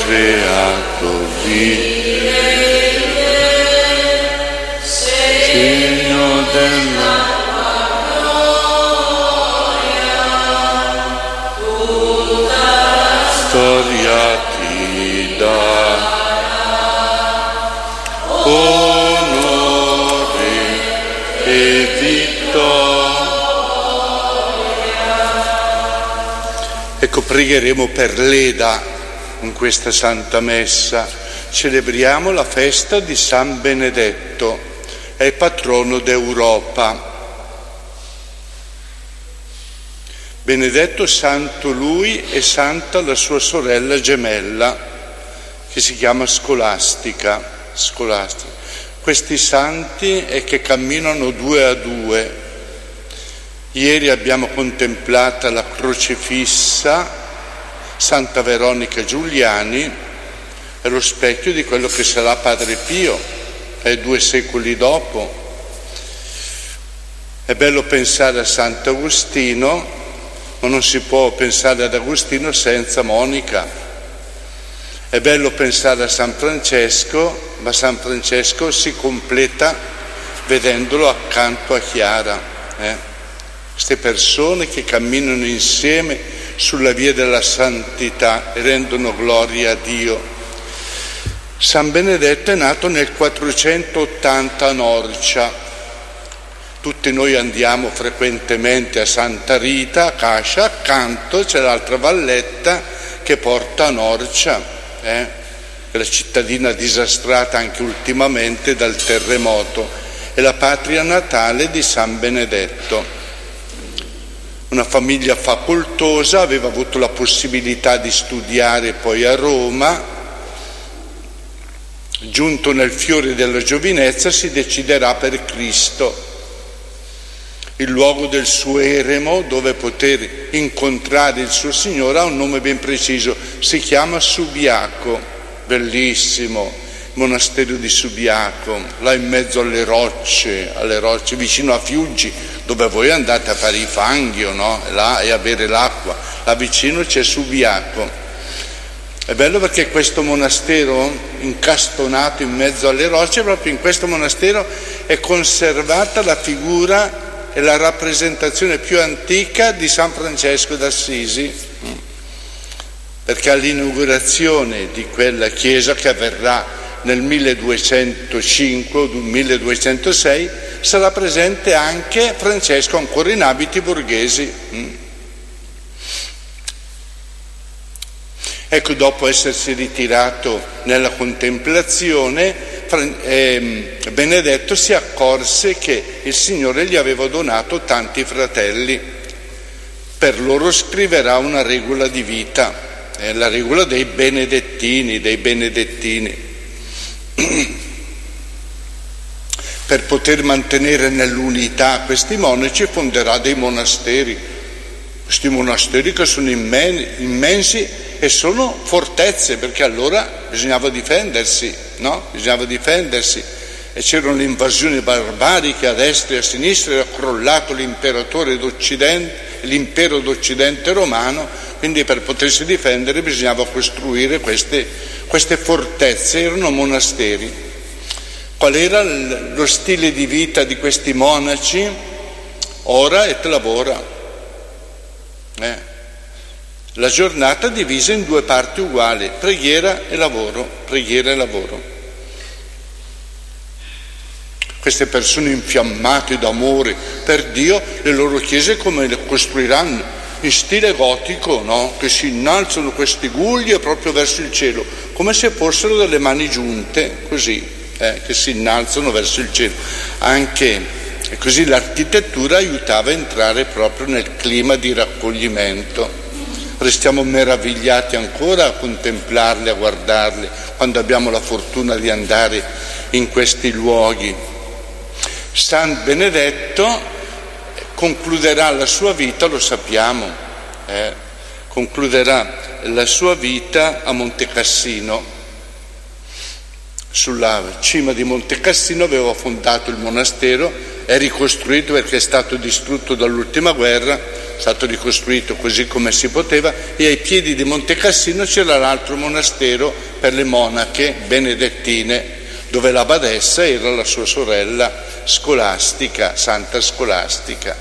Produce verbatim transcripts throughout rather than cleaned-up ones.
creato vivere, segno della storia ti dà onore e vittoria. Ecco, pregheremo per l'Eda in questa Santa Messa. Celebriamo la festa di San Benedetto, è patrono d'Europa. Benedetto santo lui e santa la sua sorella gemella, che si chiama Scolastica. Scolastica. Questi santi è che camminano due a due. Ieri abbiamo contemplato la crocifissa, Santa Veronica Giuliani, è lo specchio di quello che sarà Padre Pio, è due secoli dopo. È bello pensare a Sant'Agostino, ma non si può pensare ad Agostino senza Monica. È bello pensare a San Francesco, ma San Francesco si completa vedendolo accanto a Chiara. Eh? Queste persone che camminano insieme sulla via della santità e rendono gloria a Dio. San Benedetto è nato nel quattrocentottanta a Norcia. Tutti noi andiamo frequentemente a Santa Rita, a Cascia, accanto c'è l'altra valletta che porta a Norcia, eh? È la cittadina disastrata anche ultimamente dal terremoto, è la patria natale di San Benedetto. Una famiglia facoltosa, aveva avuto la possibilità di studiare poi a Roma. Giunto nel fiore della giovinezza si deciderà per Cristo. Il luogo del suo eremo dove poter incontrare il suo Signore ha un nome ben preciso, si chiama Subiaco, bellissimo, monastero di Subiaco, là in mezzo alle rocce, alle rocce vicino a Fiuggi, dove voi andate a fare i fanghi, no? Là e a bere l'acqua, là vicino c'è Subiaco. È bello perché questo monastero incastonato in mezzo alle rocce, proprio in questo monastero è conservata la figura e la rappresentazione più antica di San Francesco d'Assisi, perché all'inaugurazione di quella chiesa che avverrà nel milleduecentocinque o milleduecentosei sarà presente anche Francesco ancora in abiti borghesi. Ecco, dopo essersi ritirato nella contemplazione, Benedetto si accorse che il Signore gli aveva donato tanti fratelli. Per loro scriverà una regola di vita, eh, la regola dei benedettini, dei benedettini. Per poter mantenere nell'unità questi monaci fonderà dei monasteri. Questi monasteri che sono immensi e sono fortezze, perché allora bisognava difendersi, no? Bisognava difendersi e c'erano le invasioni barbariche a destra e a sinistra, era crollato l'imperatore d'Occidente, l'impero d'Occidente romano, quindi per potersi difendere bisognava costruire queste, queste fortezze, erano monasteri. Qual era lo stile di vita di questi monaci? Ora et lavora. Eh. La giornata divisa in due parti uguali, preghiera e lavoro, preghiera e lavoro. Queste persone infiammate d'amore per Dio, le loro chiese come le costruiranno? In stile gotico, no? Che si innalzano queste guglie proprio verso il cielo, come se fossero delle mani giunte, così, eh, che si innalzano verso il cielo. Anche e così l'architettura aiutava a entrare proprio nel clima di raccoglimento. Restiamo meravigliati ancora a contemplarli, a guardarli, quando abbiamo la fortuna di andare in questi luoghi. San Benedetto concluderà la sua vita, lo sappiamo, eh, concluderà la sua vita a Monte Cassino. Sulla cima di Monte Cassino aveva fondato il monastero è ricostruito perché è stato distrutto dall'ultima guerra, è stato ricostruito così come si poteva, e ai piedi di Monte Cassino c'era l'altro monastero per le monache benedettine, dove la badessa era la sua sorella Scolastica, Santa Scolastica.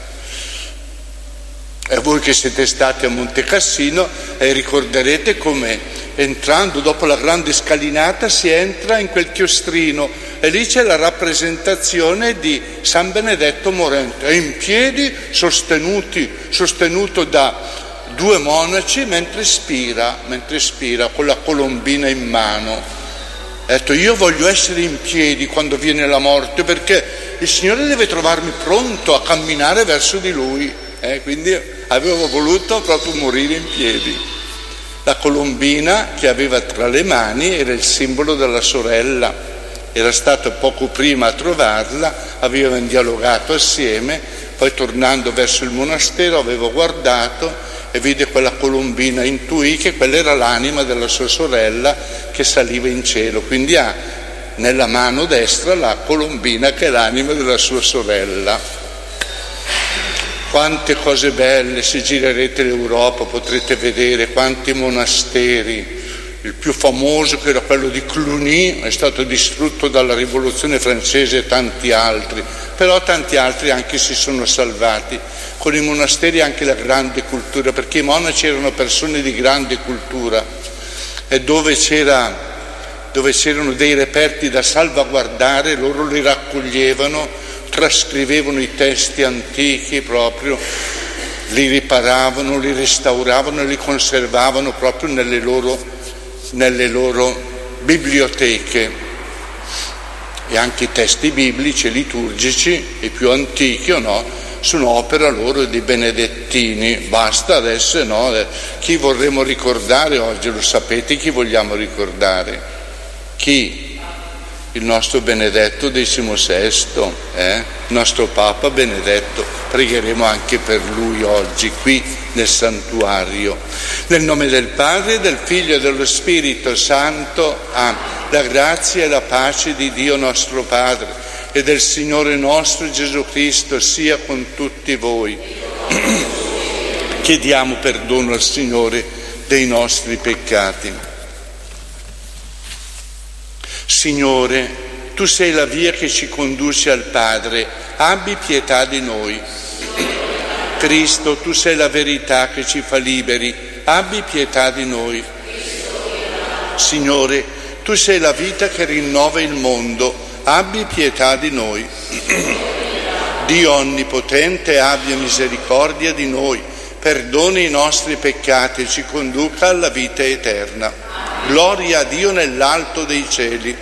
E voi che siete stati a Monte Cassino eh, ricorderete come entrando dopo la grande scalinata si entra in quel chiostrino e lì c'è la rappresentazione di San Benedetto Morente, è in piedi sostenuti, sostenuto da due monaci mentre spira, mentre spira con la colombina in mano. Ha detto: io voglio essere in piedi quando viene la morte, perché il Signore deve trovarmi pronto a camminare verso di Lui, eh? Quindi avevo voluto proprio morire in piedi. La colombina che aveva tra le mani era il simbolo della sorella, era stato poco prima a trovarla, avevano dialogato assieme, poi tornando verso il monastero avevo guardato e vide quella colombina, intuì che quella era l'anima della sua sorella che saliva in cielo, quindi ha nella mano destra la colombina che è l'anima della sua sorella. Quante cose belle, se girerete l'Europa potrete vedere quanti monasteri. Il più famoso, che era quello di Cluny, è stato distrutto dalla rivoluzione francese, e tanti altri, però tanti altri anche si sono salvati. Con i monasteri anche la grande cultura, perché i monaci erano persone di grande cultura, e dove c'era, dove c'erano dei reperti da salvaguardare loro li raccoglievano, trascrivevano i testi antichi proprio, li riparavano, li restauravano e li conservavano proprio nelle loro, nelle loro biblioteche. E anche i testi biblici e liturgici, i più antichi o no, sono opera loro di benedettini. Basta adesso, no? Chi vorremmo ricordare oggi? Lo sapete chi vogliamo ricordare? Chi? Il nostro Benedetto diciannovesimo, eh? Il nostro Papa Benedetto. Pregheremo anche per lui oggi qui nel santuario. Nel nome del Padre, del Figlio e dello Spirito Santo. Amen. La grazia e la pace di Dio nostro Padre e del Signore nostro Gesù Cristo sia con tutti voi. Chiediamo perdono al Signore dei nostri peccati. Signore, Tu sei la via che ci conduce al Padre, abbi pietà di noi. Cristo, Tu sei la verità che ci fa liberi, abbi pietà di noi. Signore, Tu sei la vita che rinnova il mondo, abbi pietà di noi. Dio Onnipotente, abbia misericordia di noi, perdoni i nostri peccati e ci conduca alla vita eterna. Gloria a Dio nell'alto dei cieli.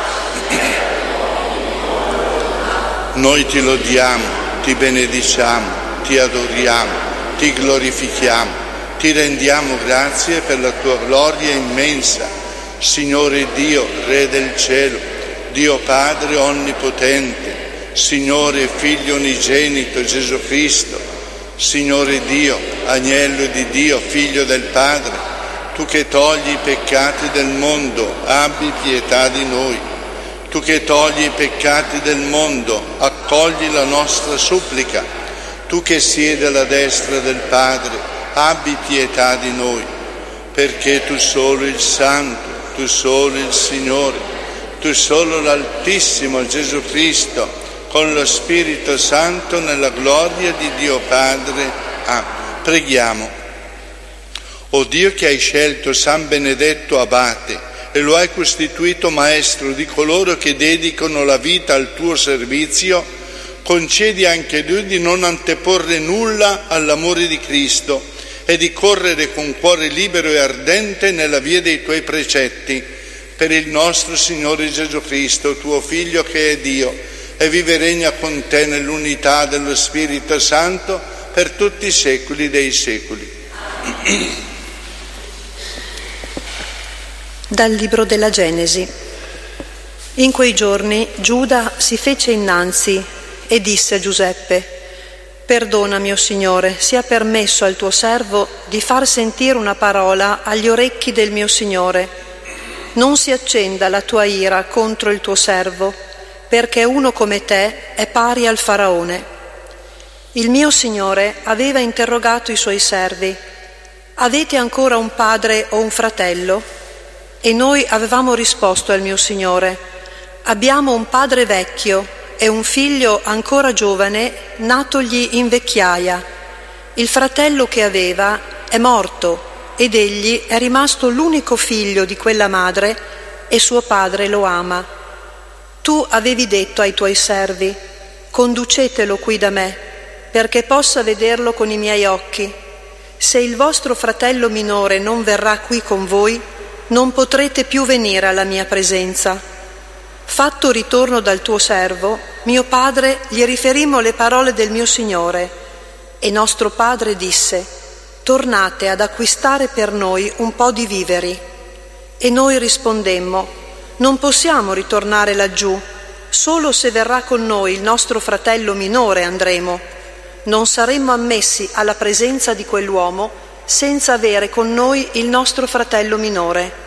Noi ti lodiamo, ti benediciamo, ti adoriamo, ti glorifichiamo, ti rendiamo grazie per la tua gloria immensa. Signore Dio, Re del cielo, Dio Padre Onnipotente, Signore Figlio Unigenito Gesù Cristo, Signore Dio, Agnello di Dio, Figlio del Padre, Tu che togli i peccati del mondo, abbi pietà di noi. Tu che togli i peccati del mondo, accogli la nostra supplica. Tu che siedi alla destra del Padre, abbi pietà di noi. Perché Tu solo il Santo, Tu solo il Signore, Tu solo l'Altissimo Gesù Cristo, con lo Spirito Santo nella gloria di Dio Padre. Amen. Preghiamo. O Dio che hai scelto San Benedetto Abate e lo hai costituito maestro di coloro che dedicano la vita al tuo servizio, concedi anche a lui di non anteporre nulla all'amore di Cristo e di correre con cuore libero e ardente nella via dei tuoi precetti, per il nostro Signore Gesù Cristo, tuo Figlio che è Dio, e vive e regna con te nell'unità dello Spirito Santo per tutti i secoli dei secoli. Dal libro della Genesi. In quei giorni Giuda si fece innanzi e disse a Giuseppe: «Perdona, mio Signore, sia permesso al tuo servo di far sentire una parola agli orecchi del mio Signore. Non si accenda la tua ira contro il tuo servo, perché uno come te è pari al faraone. Il mio Signore aveva interrogato i suoi servi: avete ancora un padre o un fratello? E noi avevamo risposto al mio Signore: abbiamo un padre vecchio e un figlio ancora giovane, natogli in vecchiaia. Il fratello che aveva è morto ed egli è rimasto l'unico figlio di quella madre e suo padre lo ama. Tu avevi detto ai tuoi servi: conducetelo qui da me, perché possa vederlo con i miei occhi. Se il vostro fratello minore non verrà qui con voi, non potrete più venire alla mia presenza. Fatto ritorno dal tuo servo, mio padre gli riferimmo le parole del mio Signore, e nostro padre disse: tornate ad acquistare per noi un po' di viveri. E noi rispondemmo: non possiamo ritornare laggiù, solo se verrà con noi il nostro fratello minore andremo. Non saremmo ammessi alla presenza di quell'uomo senza avere con noi il nostro fratello minore.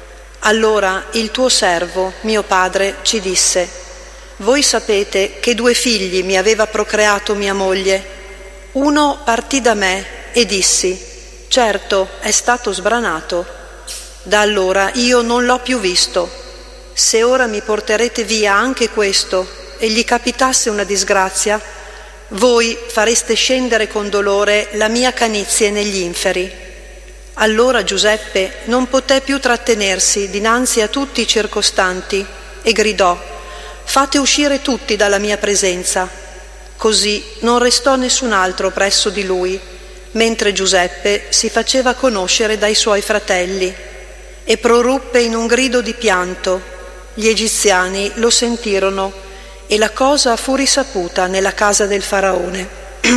Allora il tuo servo, mio padre, ci disse: voi sapete che due figli mi aveva procreato mia moglie. Uno partì da me e dissi: certo, è stato sbranato. Da allora io non l'ho più visto. Se ora mi porterete via anche questo e gli capitasse una disgrazia, voi fareste scendere con dolore la mia canizie negli inferi. Allora Giuseppe non poté più trattenersi dinanzi a tutti i circostanti e gridò: fate uscire tutti dalla mia presenza. Così non restò nessun altro presso di lui, mentre Giuseppe si faceva conoscere dai suoi fratelli, e proruppe in un grido di pianto. Gli egiziani lo sentirono e la cosa fu risaputa nella casa del faraone.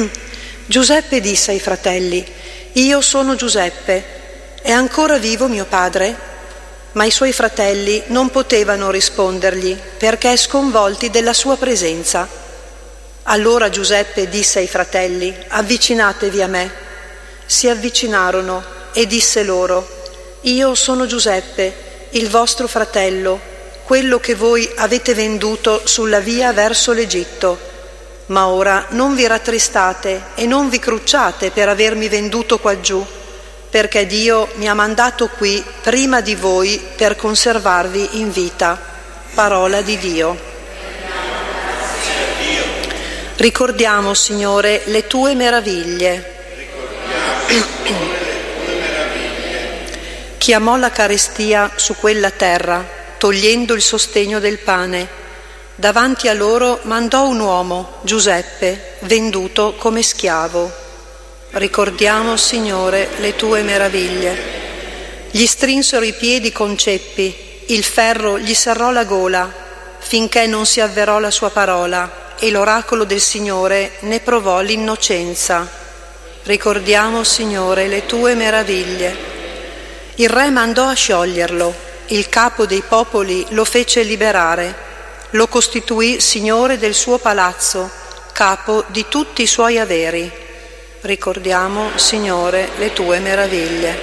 Giuseppe disse ai fratelli: io sono Giuseppe, è ancora vivo mio padre? Ma i suoi fratelli non potevano rispondergli, perché sconvolti della sua presenza. Allora Giuseppe disse ai fratelli: avvicinatevi a me. Si avvicinarono e disse loro: io sono Giuseppe, il vostro fratello, quello che voi avete venduto sulla via verso l'Egitto. Ma ora non vi rattristate e non vi crucciate per avermi venduto quaggiù, perché Dio mi ha mandato qui prima di voi per conservarvi in vita. Parola di Dio. Ricordiamo, Signore, le tue meraviglie. Chiamò la carestia su quella terra, togliendo il sostegno del pane. Davanti a loro mandò un uomo, Giuseppe, venduto come schiavo. Ricordiamo, Signore, le tue meraviglie. Gli strinsero i piedi con ceppi, il ferro gli serrò la gola, finché non si avverò la sua parola, e l'oracolo del Signore ne provò l'innocenza. Ricordiamo, Signore, le tue meraviglie. Il re mandò a scioglierlo, il capo dei popoli lo fece liberare. Lo costituì signore del suo palazzo, capo di tutti i suoi averi. Ricordiamo, Signore, le tue meraviglie.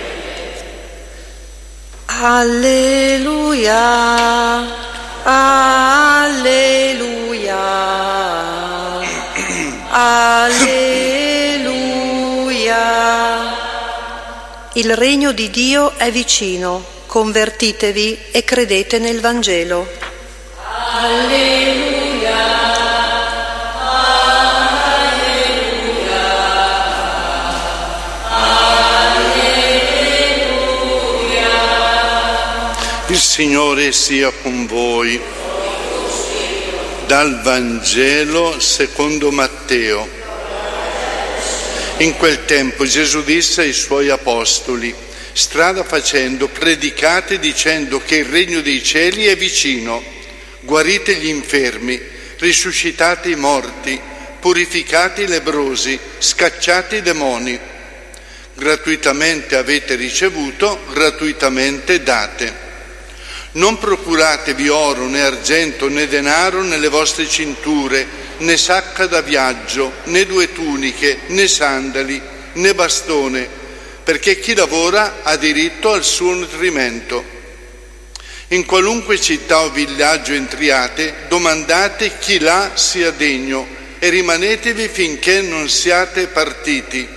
Alleluia, alleluia, alleluia. Il regno di Dio è vicino, convertitevi e credete nel Vangelo. Alleluia, alleluia, alleluia. Il Signore sia con voi. Dal Vangelo secondo Matteo. In quel tempo Gesù disse ai suoi apostoli: strada facendo, predicate dicendo che il regno dei cieli è vicino. Guarite gli infermi, risuscitate i morti, purificate i lebbrosi, scacciate i demoni. Gratuitamente avete ricevuto, gratuitamente date. Non procuratevi oro né argento né denaro nelle vostre cinture, né sacca da viaggio, né due tuniche, né sandali, né bastone, perché chi lavora ha diritto al suo nutrimento. In qualunque città o villaggio entriate, domandate chi là sia degno e rimanetevi finché non siate partiti.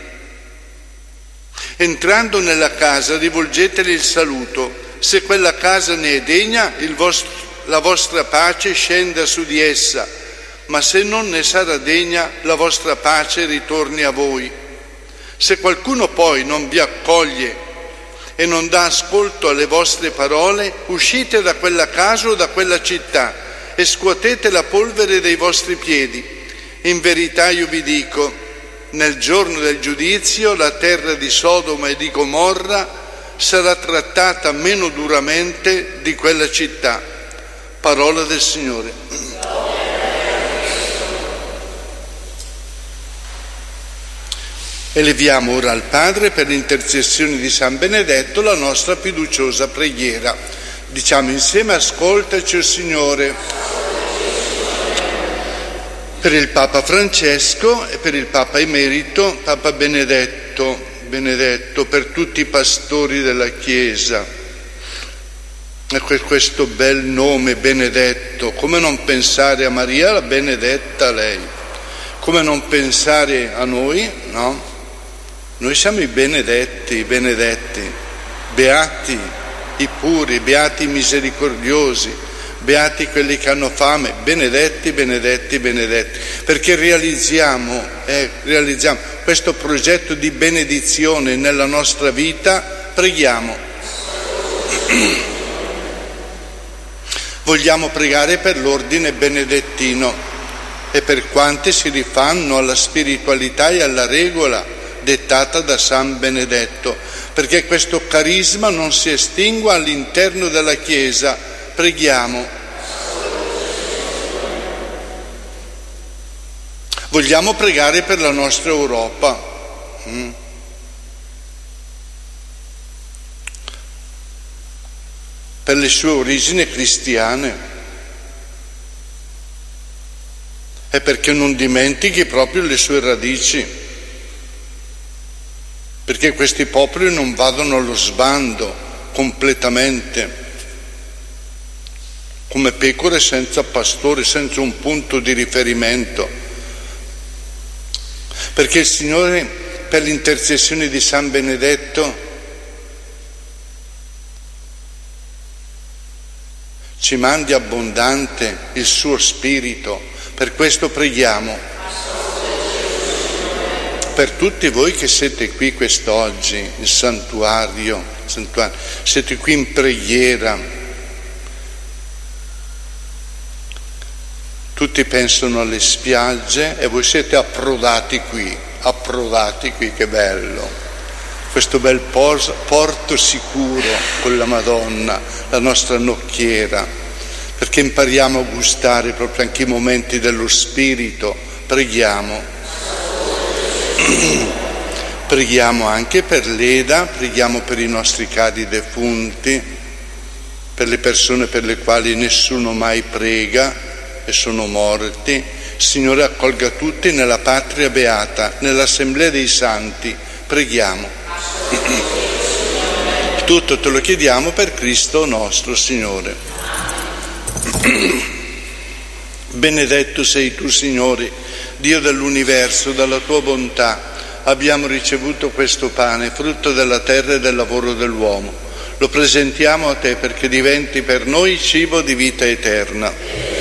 Entrando nella casa rivolgetele il saluto. Se quella casa ne è degna, il vostro, la vostra pace scenda su di essa, ma se non ne sarà degna, la vostra pace ritorni a voi. Se qualcuno poi non vi accoglie e non dà ascolto alle vostre parole, uscite da quella casa o da quella città e scuotete la polvere dai vostri piedi. In verità io vi dico, nel giorno del giudizio la terra di Sodoma e di Gomorra sarà trattata meno duramente di quella città. Parola del Signore. Eleviamo ora al Padre, per l'intercessione di San Benedetto, la nostra fiduciosa preghiera. Diciamo insieme: ascoltaci, o Signore. Per il Papa Francesco e per il Papa Emerito, Papa Benedetto, Benedetto, per tutti i pastori della Chiesa. E questo bel nome, Benedetto, come non pensare a Maria, la benedetta lei? Come non pensare a noi, no? Noi siamo i benedetti, i benedetti, beati i puri, beati i misericordiosi, beati quelli che hanno fame, benedetti, benedetti, benedetti, perché realizziamo, eh, realizziamo questo progetto di benedizione nella nostra vita. Preghiamo. Vogliamo pregare per l'ordine benedettino e per quanti si rifanno alla spiritualità e alla regola dettata da San Benedetto, perché questo carisma non si estingua all'interno della Chiesa. Preghiamo. Vogliamo pregare per la nostra Europa, mm? per le sue origini cristiane, e perché non dimentichi proprio le sue radici, perché questi popoli non vadano allo sbando completamente, come pecore senza pastore, senza un punto di riferimento. Perché il Signore, per l'intercessione di San Benedetto, ci mandi abbondante il suo Spirito. Per questo preghiamo. Per tutti voi che siete qui quest'oggi, in santuario, santuario, siete qui in preghiera, tutti pensano alle spiagge e voi siete approdati qui, approdati qui, che bello, questo bel porto sicuro con la Madonna, la nostra nocchiera, perché impariamo a gustare proprio anche i momenti dello Spirito. Preghiamo. Preghiamo anche per l'Eda, preghiamo per i nostri cari defunti, per le persone per le quali nessuno mai prega e sono morti. Signore, accolga tutti nella patria beata, nell'assemblea dei santi. Preghiamo. Tutto te lo chiediamo per Cristo nostro Signore. Benedetto sei tu, Signore, Dio dell'universo. Dalla tua bontà abbiamo ricevuto questo pane, frutto della terra e del lavoro dell'uomo. Lo presentiamo a te perché diventi per noi cibo di vita eterna.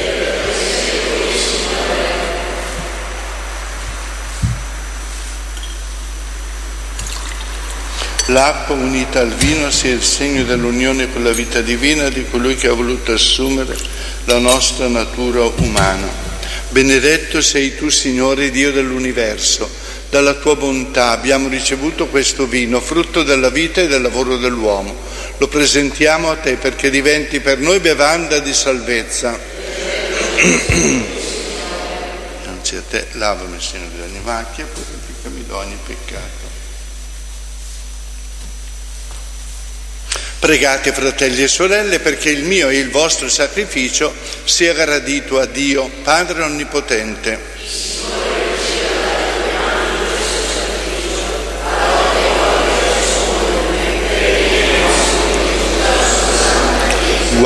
L'acqua unita al vino sia il segno dell'unione con la vita divina di colui che ha voluto assumere la nostra natura umana. Benedetto sei tu, Signore, Dio dell'universo. Dalla tua bontà abbiamo ricevuto questo vino, frutto della vita e del lavoro dell'uomo. Lo presentiamo a te perché diventi per noi bevanda di salvezza. Anzi, a te lavami, Signore, di ogni macchia, purificami da ogni peccato. Pregate, fratelli e sorelle, perché il mio e il vostro sacrificio sia gradito a Dio, Padre Onnipotente.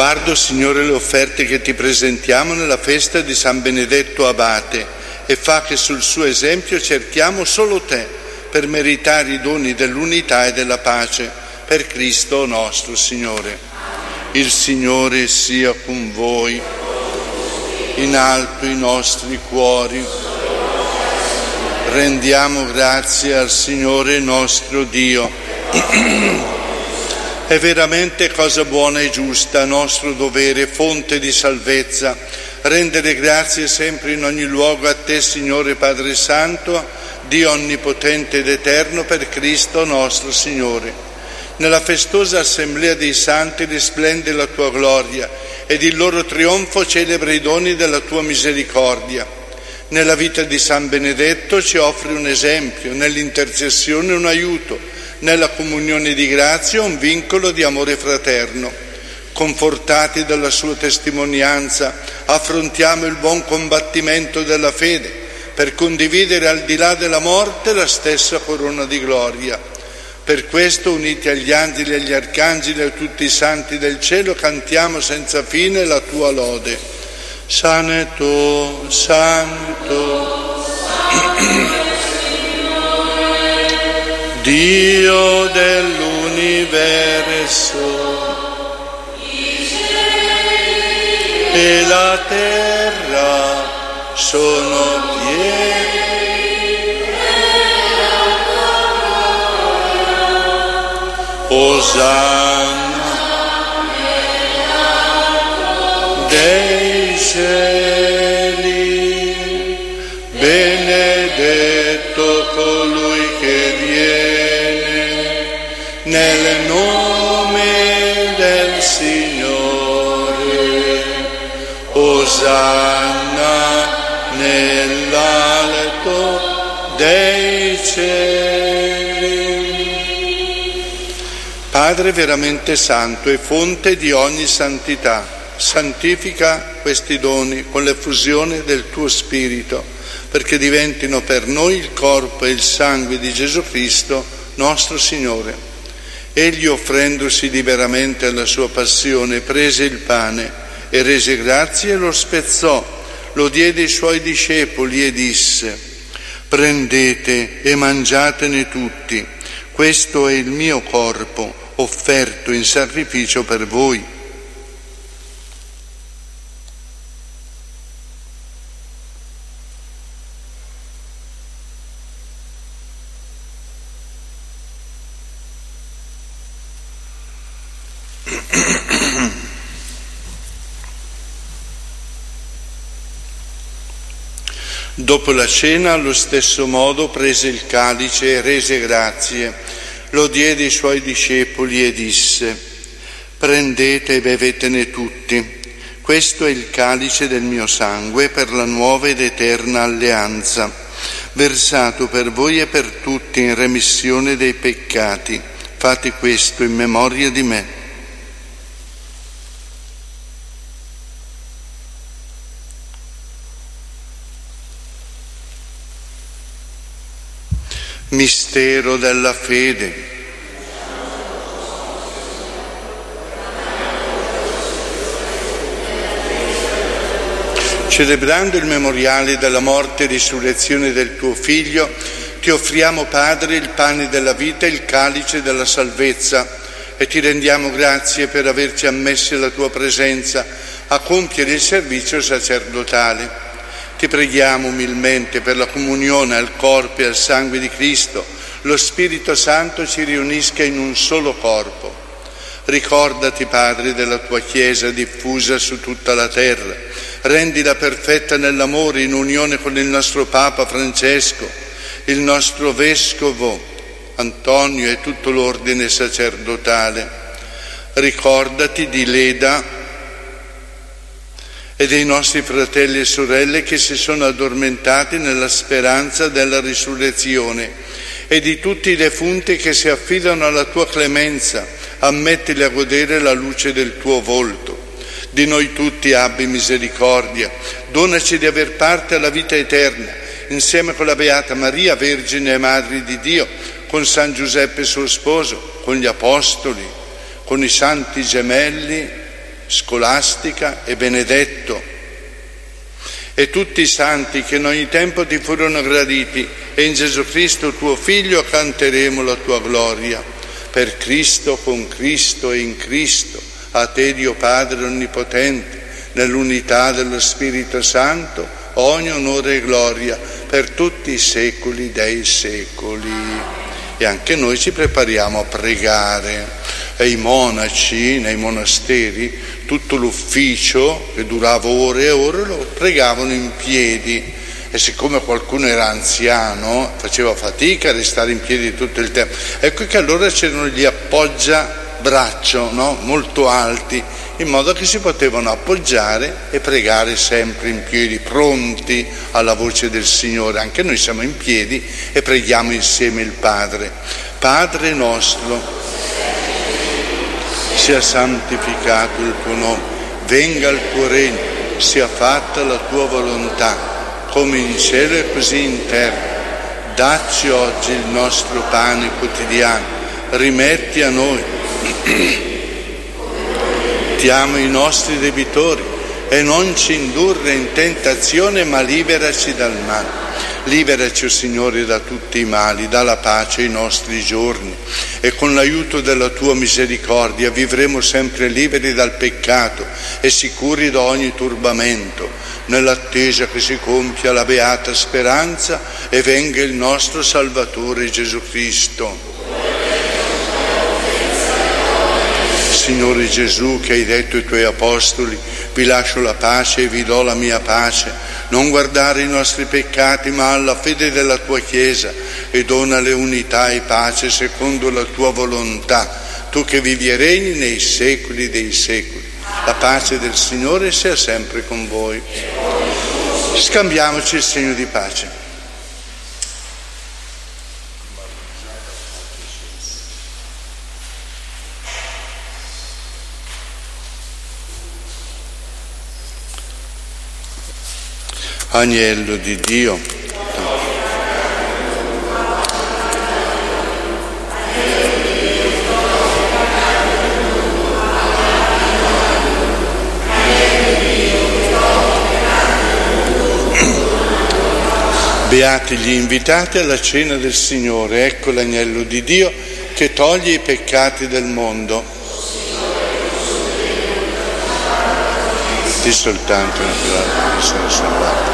Guarda, Signore, le offerte che ti presentiamo nella festa di San Benedetto Abate e fa che sul suo esempio cerchiamo solo te per meritare i doni dell'unità e della pace. Per Cristo nostro Signore. Il Signore sia con voi. In alto i nostri cuori. Rendiamo grazie al Signore nostro Dio. È veramente cosa buona e giusta, nostro dovere, fonte di salvezza, rendere grazie sempre in ogni luogo a te, Signore Padre Santo, Dio onnipotente ed eterno, per Cristo nostro Signore. Nella festosa assemblea dei santi risplende la tua gloria ed il loro trionfo celebra i doni della tua misericordia. Nella vita di San Benedetto ci offri un esempio, nell'intercessione un aiuto, nella comunione di grazia un vincolo di amore fraterno. Confortati dalla sua testimonianza, affrontiamo il buon combattimento della fede per condividere al di là della morte la stessa corona di gloria. Per questo, uniti agli angeli e agli arcangeli e a tutti i santi del cielo, cantiamo senza fine la tua lode. Santo, Santo, Dio dell'universo, e la terra sono piene. Osanna dei cieli, benedetto colui che viene nel nome del Signore. Osanna nell'alto dei cieli. Padre veramente santo e fonte di ogni santità, santifica questi doni con l'effusione del tuo Spirito, perché diventino per noi il corpo e il sangue di Gesù Cristo, nostro Signore. Egli, offrendosi liberamente alla sua passione, prese il pane e rese grazie e lo spezzò, lo diede ai suoi discepoli e disse: prendete e mangiatene tutti, questo è il mio corpo, offerto in sacrificio per voi. Dopo la cena, allo stesso modo, prese il calice e rese grazie, lo diede ai suoi discepoli e disse: prendete e bevetene tutti, questo è il calice del mio sangue per la nuova ed eterna alleanza, versato per voi e per tutti in remissione dei peccati. Fate questo in memoria di me. Mistero della fede. Celebrando il memoriale della morte e risurrezione del tuo Figlio, ti offriamo, Padre, il pane della vita e il calice della salvezza, e ti rendiamo grazie per averci ammessi alla tua presenza a compiere il servizio sacerdotale. Ti preghiamo umilmente per la comunione al corpo e al sangue di Cristo, lo Spirito Santo ci riunisca in un solo corpo. Ricordati, Padre, della tua Chiesa diffusa su tutta la terra, rendila perfetta nell'amore in unione con il nostro Papa Francesco, il nostro Vescovo Antonio e tutto l'ordine sacerdotale. Ricordati di Leda e dei nostri fratelli e sorelle che si sono addormentati nella speranza della risurrezione, e di tutti i defunti che si affidano alla tua clemenza. Ammettili a godere la luce del tuo volto. Di noi tutti abbi misericordia, donaci di aver parte alla vita eterna, insieme con la Beata Maria, Vergine e Madre di Dio, con San Giuseppe suo sposo, con gli Apostoli, con i Santi Gemelli, Scolastica e Benedetto, e tutti i santi che in ogni tempo ti furono graditi, e in Gesù Cristo tuo Figlio canteremo la tua gloria. Per Cristo, con Cristo e in Cristo, a te Dio Padre Onnipotente, nell'unità dello Spirito Santo, ogni onore e gloria per tutti i secoli dei secoli. E anche noi ci prepariamo a pregare. E i monaci nei monasteri, tutto l'ufficio che durava ore e ore, lo pregavano in piedi, e siccome qualcuno era anziano faceva fatica a restare in piedi tutto il tempo, ecco che allora c'erano gli appoggiabraccio, no? Molto alti, in modo che si potevano appoggiare e pregare sempre in piedi, pronti alla voce del Signore. Anche noi siamo in piedi e preghiamo insieme il Padre. Padre nostro, sia santificato il tuo nome, venga il tuo regno, sia fatta la tua volontà, come in cielo e così in terra. Dacci oggi il nostro pane quotidiano, rimetti a noi i nostri debitori e non ci indurre in tentazione, ma liberaci dal male. Liberaci, o Signore, da tutti i mali, dà la pace ai nostri giorni, e con l'aiuto della tua misericordia vivremo sempre liberi dal peccato e sicuri da ogni turbamento, nell'attesa che si compia la beata speranza e venga il nostro Salvatore Gesù Cristo. Signore Gesù, che hai detto ai tuoi apostoli: vi lascio la pace e vi do la mia pace, non guardare i nostri peccati ma alla fede della tua Chiesa, e donale unità e pace secondo la tua volontà, tu che vivi e regni nei secoli dei secoli. La pace del Signore sia sempre con voi. Scambiamoci il segno di pace. Agnello di Dio, beati gli invitati alla cena del Signore. Ecco l'agnello di Dio che toglie i peccati del mondo. Di soltanto una parola di essere salvato.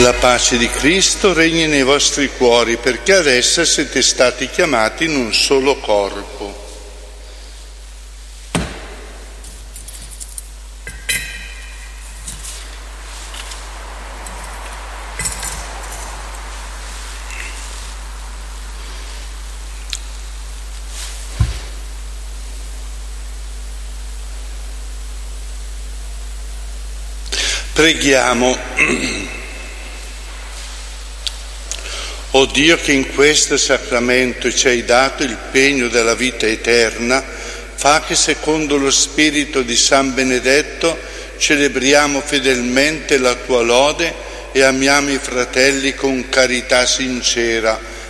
La pace di Cristo regni nei vostri cuori, perché ad essa siete stati chiamati in un solo corpo. Preghiamo. O Dio, che in questo sacramento ci hai dato il pegno della vita eterna, fa che secondo lo spirito di San Benedetto celebriamo fedelmente la tua lode e amiamo i fratelli con carità sincera,